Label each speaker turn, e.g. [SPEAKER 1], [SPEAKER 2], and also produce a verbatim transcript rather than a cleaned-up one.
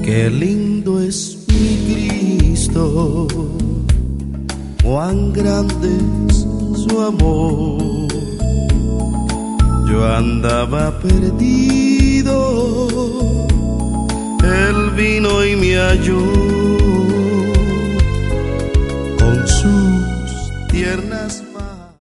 [SPEAKER 1] Qué lindo es mi Cristo, cuán grande es su amor. Yo andaba perdido, Él vino y me halló, con sus tiernas